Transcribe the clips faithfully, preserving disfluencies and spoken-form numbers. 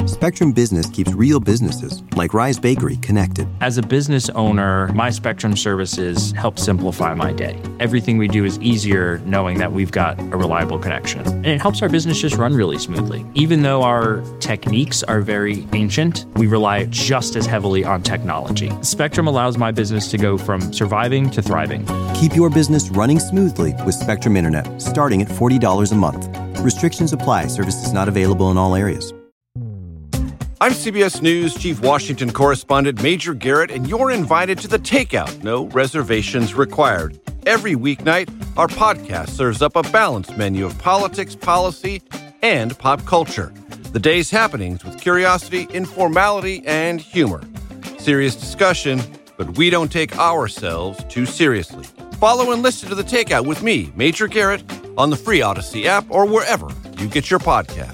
Spectrum Business keeps real businesses, like Rise Bakery, connected. As a business owner, my Spectrum services help simplify my day. Everything we do is easier knowing that we've got a reliable connection. And it helps our business just run really smoothly. Even though our techniques are very ancient, we rely just as heavily on technology. Spectrum allows my business to go from surviving to thriving. Keep your business running smoothly with Spectrum Internet, starting at forty dollars a month. Restrictions apply. Services not available in all areas. I'm C B S News Chief Washington Correspondent Major Garrett, and you're invited to The Takeout. No reservations required. Every weeknight, our podcast serves up a balanced menu of politics, policy, and pop culture. The day's happenings with curiosity, informality, and humor. Serious discussion, but we don't take ourselves too seriously. Follow and listen to The Takeout with me, Major Garrett, on the free Odyssey app or wherever you get your podcasts.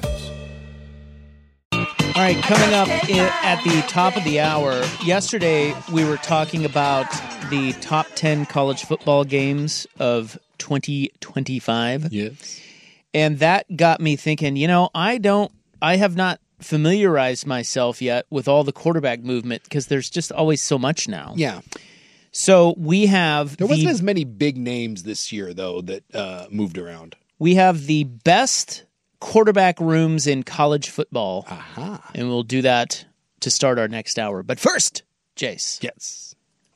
All right, coming up at the top of the hour, yesterday we were talking about the top ten college football games of twenty twenty-five. Yes. And that got me thinking, you know, I don't, I have not familiarized myself yet with all the quarterback movement because there's just always so much now. Yeah. So we have... There the, wasn't as many big names this year, though, that uh, moved around. We have the best quarterback rooms in college football. Aha. And we'll do that to start our next hour. But first, Jace. Yes.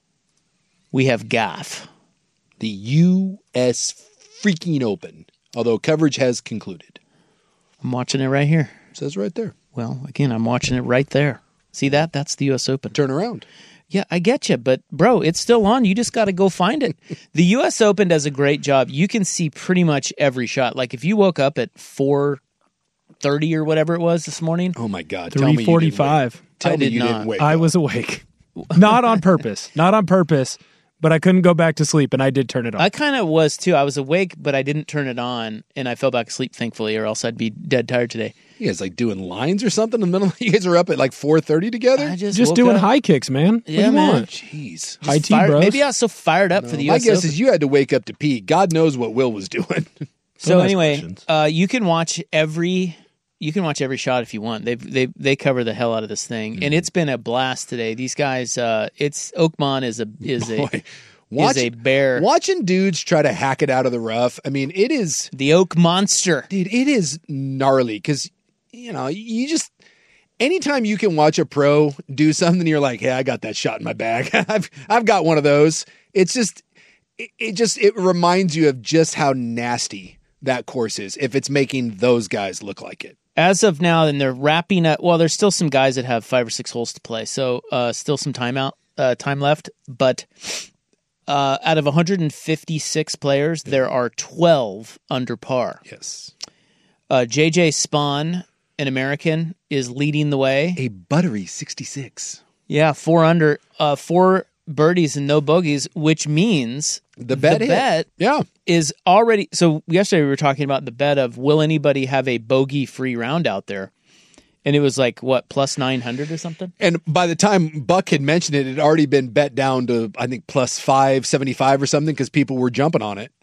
We have G A F. The U S freaking Open, although coverage has concluded. I'm watching it right here. It says right there. Well, again, I'm watching it right there. See that? That's the U S Open. Turn around. Yeah, I get you, but bro, it's still on. You just got to go find it. The U S Open does a great job. You can see pretty much every shot. Like if you woke up at four thirty or whatever it was this morning. Oh my God. three forty-five. Tell I me did you not. didn't wake I up. was awake. Not on purpose. Not on purpose. But I couldn't go back to sleep, and I did turn it on. I kind of was too. I was awake, but I didn't turn it on, and I fell back asleep, thankfully, or else I'd be dead tired today. You guys like doing lines or something in the middle? You guys are up at like four thirty together? I just Just woke doing up. high kicks, man. What Yeah, do you man. want? Jeez. Just High tea, fired- bros. Maybe I was so fired up for the U My S guess Open. is you had to wake up to pee. God knows what Will was doing. So Don't ask anyway, questions. uh, you can watch every you can watch every shot if you want. They they they cover the hell out of this thing, Mm-hmm. and it's been a blast today. These guys, uh, it's Oakmont is a is a Boy, watch, is a bear. Watching dudes try to hack it out of the rough. I mean, it is, The Oak Monster. dude, it is gnarly because, you know, you just, anytime you can watch a pro do something, you're like, hey, I got that shot in my bag. I've, I've got one of those. It's just, it, it just, it reminds you of just how nasty that course is if it's making those guys look like it. As of now, and they're wrapping up. Well, there's still some guys that have five or six holes to play, so uh, still some time out, uh, time left. But uh, out of one hundred fifty-six players, there are twelve under par. Yes. Uh, J J Spawn, an American, is leading the way. A buttery sixty-six. Yeah, four under, uh, four birdies and no bogeys, which means The bet the hit. bet Yeah. is already. So yesterday we were talking about the bet of will anybody have a bogey-free round out there, and it was like what plus nine hundred or something. And by the time Buck had mentioned it, it had already been bet down to, I think, plus five seventy-five or something because people were jumping on it.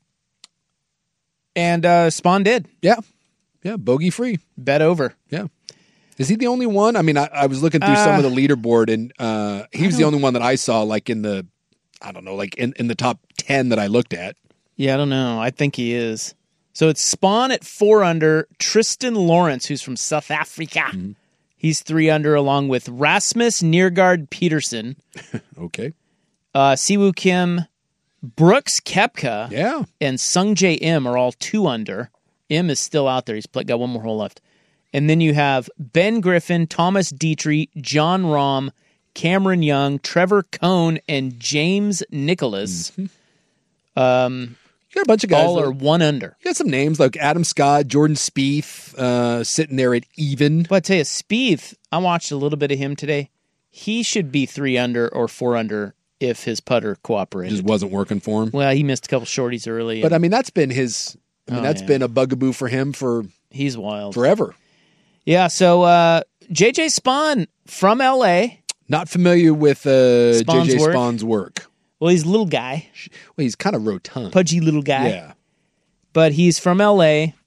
And uh, Spawn did Yeah. Yeah. Bogey free. bet over. Yeah. Is he the only one? I mean, I, I was looking through some Uh, of the leaderboard, and uh, he was the only one that I saw, like in the, I don't know, like in, in the top ten that I looked at. Yeah, I don't know. I think he is. So it's Spawn at four under. Tristan Lawrence, who's from South Africa, Mm-hmm. he's three under, along with Rasmus Niergaard Peterson, Okay. uh, Siwoo Kim, Brooks Koepka, Yeah. and Sung J M are all two under. M is still out there. He's play, got one more hole left. And then you have Ben Griffin, Thomas Dietrich, John Rahm, Cameron Young, Trevor Cohn, and James Nicholas. Um, You got a bunch of guys. all that- are one under. You got some names like Adam Scott, Jordan Spieth, uh, sitting there at even. But I tell you, Spieth, I watched a little bit of him today. He should be three under or four under if his putter cooperated. Just wasn't working for him. Well, he missed a couple shorties early. But and I mean, that's been his. I mean, Oh, that's yeah. been a bugaboo for him for he's wild. forever. Yeah, so uh, J J Spawn from L A. Not familiar with uh, J Spawn's J work? Spawn's work. Well, he's a little guy, Well, he's kind of rotund. pudgy little guy. Yeah. But he's from L A,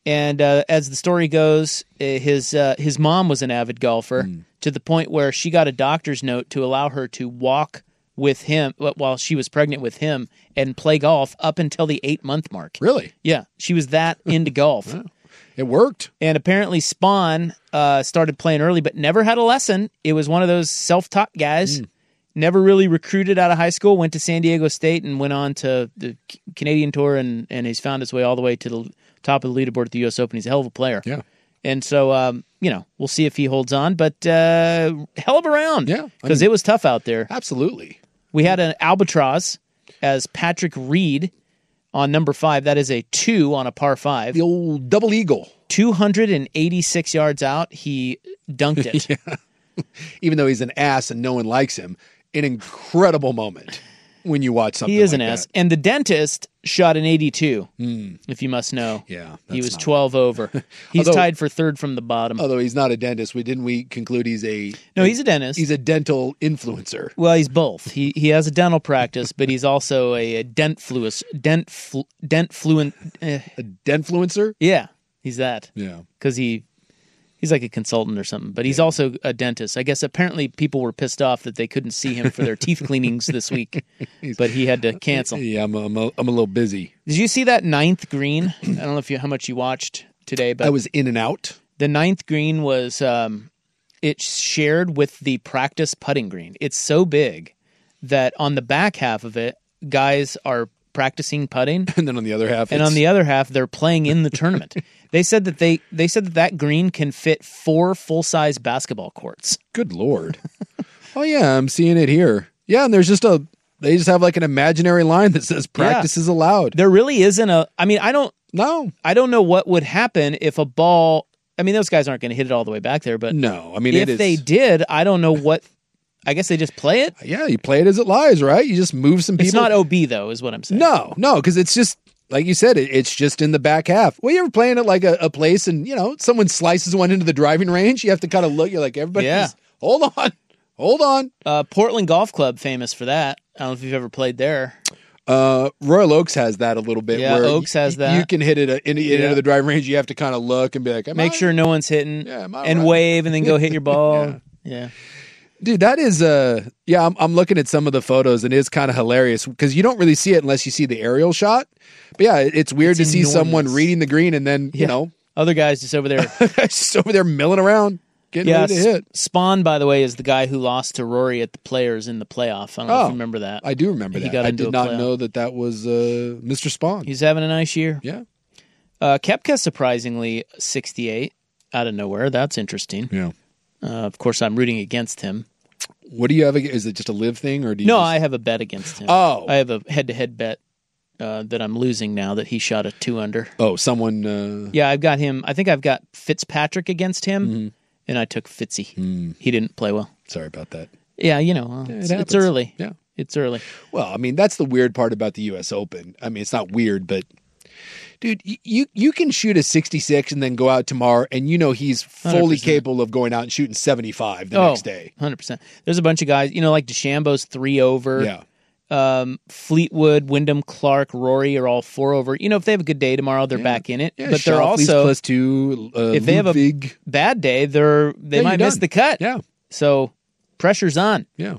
And uh, as the story goes, uh, his uh, his mom was an avid golfer mm. to the point where she got a doctor's note to allow her to walk with him while she was pregnant with him and play golf up until the eight-month mark. Really? Yeah. She was that into golf. Wow. It worked. And apparently Spawn uh, started playing early but never had a lesson. It was one of those self-taught guys. Mm. Never really recruited out of high school, went to San Diego State and went on to the Canadian Tour, and, and he's found his way all the way to the top of the leaderboard at the U S Open. He's a hell of a player. Yeah. And so, um, you know, we'll see if he holds on, but uh, hell of a round. Yeah. Because it was tough out there. Absolutely. We had an albatross as Patrick Reed on number five. That is a two on a par five. The old double eagle. two hundred eighty-six yards out, he dunked it. Yeah. Even though he's an ass and no one likes him. An incredible moment when you watch something. He is like an ass. that. And the dentist shot an eighty-two, mm. if you must know. Yeah. He was not... twelve over. He's although, tied for third from the bottom. Although he's not a dentist, we didn't we conclude he's a No, he's a dentist. He's a dental influencer. Well, he's both. He he has a dental practice, but he's also a, a dent fluus dent flu, dent fluent eh. A dentfluencer? Yeah, he's that. Yeah. Cuz he He's like a consultant or something, but he's yeah. also a dentist. I guess apparently people were pissed off that they couldn't see him for their teeth cleanings this week, but he had to cancel. Yeah, I'm a, I'm, a, I'm a little busy. Did you see that ninth green? I don't know if you how much you watched today, but I was in and out. The ninth green was um, it's shared with the practice putting green. It's so big that on the back half of it, guys are practicing putting, and then on the other half, and it's... on the other half, they're playing in the tournament. They said that they they said that that green can fit four full size basketball courts. Good Lord! Oh yeah, I'm seeing it here. Yeah, and there's just a they just have like an imaginary line that says practice yeah. is allowed. There really isn't a. I mean, I don't no, I don't know what would happen if a ball. I mean, those guys aren't going to hit it all the way back there, but no, I mean, if it is... they did, I don't know what. I guess they just play it. Yeah, you play it as it lies, right? You just move some people. It's not O B though, is what I'm saying. No, no, because it's just. Like you said, it, it's just in the back half. Well, you ever playing at like a, a place and, you know, someone slices one into the driving range? You have to kind of look. You're like, everybody, yeah. just, hold on. Hold on. Uh, Portland Golf Club, famous for that. I don't know if you've ever played there. Uh, Royal Oaks has that a little bit. Yeah, where Oaks has y- that. You can hit it in, in, yeah. into the driving range. You have to kind of look and be like, am Make I? sure no one's hitting yeah, am I and right? wave and then go hit your ball. yeah. yeah. Dude, that is, uh, yeah, I'm, I'm looking at some of the photos and it's kind of hilarious because you don't really see it unless you see the aerial shot. But yeah, it's weird it's to enormous. see someone reading the green and then, yeah. you know. Other guys just over there. just over there milling around, getting yeah, ready to hit. Spawn, by the way, is the guy who lost to Rory at the Players in the playoff. I don't know oh, if you remember that. I do remember he that. Got I into did a not playoff. know that that was uh, Mister Spawn. He's having a nice year. Yeah. Uh, Koepka, surprisingly, sixty-eight out of nowhere. That's interesting. Yeah. Uh, of course, I'm rooting against him. What do you have? Is it just a live thing, or do you? No, just... I have a bet against him. Oh, I have a head-to-head bet uh, that I'm losing now that he shot a two under. Oh, someone. Uh... Yeah, I've got him. I think I've got Fitzpatrick against him, mm-hmm. and I took Fitzy. Mm. He didn't play well. Sorry about that. Yeah, you know, uh, Yeah, it it's, happens. it's early. Yeah, it's early. Well, I mean, that's the weird part about the U S Open. I mean, it's not weird, but. Dude, you you can shoot a sixty-six and then go out tomorrow, and you know he's fully one hundred percent capable of going out and shooting seventy-five the oh, next day. one hundred percent. There's a bunch of guys, you know, like DeChambeau's three over. Yeah. Um, Fleetwood, Wyndham Clark, Rory are all four over. You know, if they have a good day tomorrow, they're Yeah. back in it. Yeah, but they're Schauffele's also plus two. Uh, if they have a Ludwig. bad day, they're they Yeah, might you're miss done. the cut. Yeah. So pressure's on. Yeah.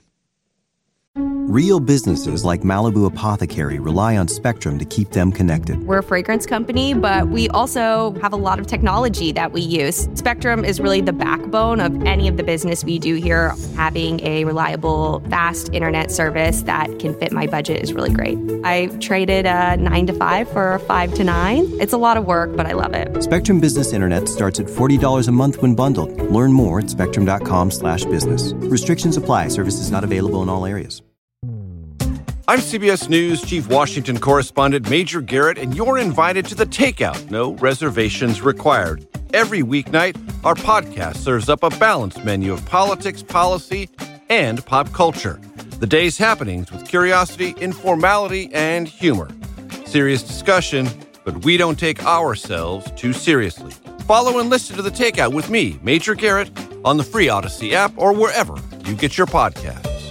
Real businesses like Malibu Apothecary rely on Spectrum to keep them connected. We're a fragrance company, but we also have a lot of technology that we use. Spectrum is really the backbone of any of the business we do here. Having a reliable, fast internet service that can fit my budget is really great. I traded a nine to five for a five to nine. It's a lot of work, but I love it. Spectrum Business Internet starts at forty dollars a month when bundled. Learn more at spectrum.com slash business. Restrictions apply. Services not available in all areas. I'm C B S News Chief Washington Correspondent Major Garrett, and you're invited to The Takeout. No reservations required. Every weeknight, our podcast serves up a balanced menu of politics, policy, and pop culture. The day's happenings with curiosity, informality, and humor. Serious discussion, but we don't take ourselves too seriously. Follow and listen to The Takeout with me, Major Garrett, on the free Odyssey app or wherever you get your podcasts.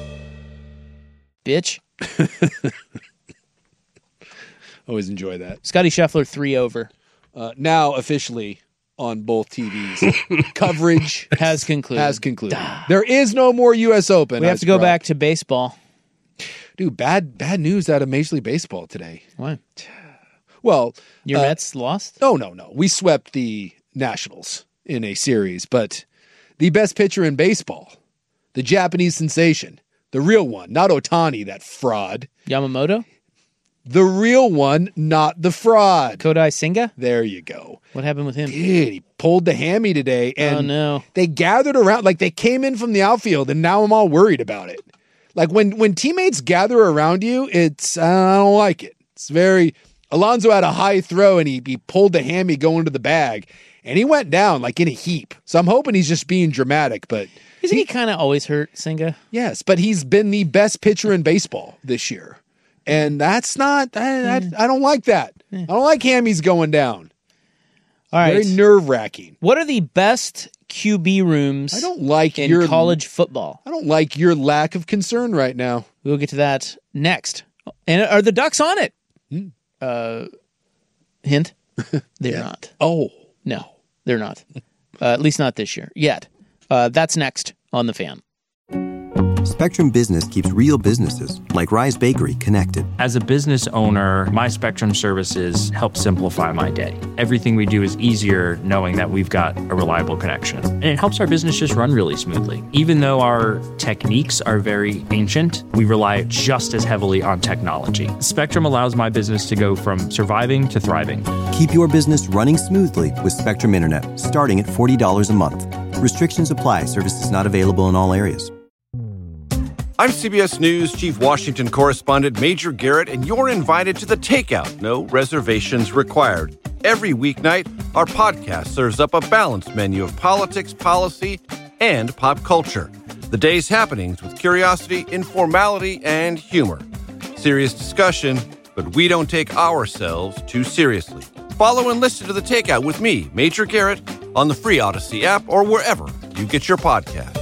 Bitch. Always enjoy that. Scotty Scheffler three over. uh, now officially on both T Vs. Coverage Has concluded. has concluded. There is no more U S Open. We have as to go pro- back to baseball. Dude, bad bad news out of Major League Baseball today. Why? Well, Your uh, Mets lost? no, no, no. We swept the Nationals in a series, but the best pitcher in baseball, the Japanese sensation, the real one, not Ohtani, that fraud. Yamamoto? The real one, not the fraud. Kodai Senga? There you go. What happened with him? Dude, he pulled the hammy today, and Oh, no. they gathered around, like they came in from the outfield, and now I'm all worried about it. Like when when teammates gather around you, it's I don't like it. It's very. Alonso had a high throw, and he he pulled the hammy going to the bag, and he went down like in a heap. So I'm hoping he's just being dramatic, but Isn't he, kind of always hurt, Senga? yes, but he's been the best pitcher in baseball this year, and that's not. I I, I don't like that. I don't like hammies going down. All right. Very nerve wracking. What are the best Q B rooms I don't like in your college football? I don't like your lack of concern right now. We'll get to that next. And are the Ducks on it? Hmm. Uh, hint? They're not. Oh, No, they're not. Uh, at least not this year yet. Uh, that's next on The Fan. Spectrum Business keeps real businesses, like Rise Bakery, connected. As a business owner, my Spectrum services help simplify my day. Everything we do is easier knowing that we've got a reliable connection. And it helps our business just run really smoothly. Even though our techniques are very ancient, we rely just as heavily on technology. Spectrum allows my business to go from surviving to thriving. Keep your business running smoothly with Spectrum Internet, starting at forty dollars a month. Restrictions apply. Services not available in all areas. I'm C B S News Chief Washington Correspondent Major Garrett, and you're invited to the Takeout, no reservations required. Every weeknight, our podcast serves up a balanced menu of politics, policy, and pop culture. The day's happenings with curiosity, informality, and humor. Serious discussion, but we don't take ourselves too seriously. Follow and listen to the Takeout with me, Major Garrett, on the free Odyssey app or wherever you get your podcasts.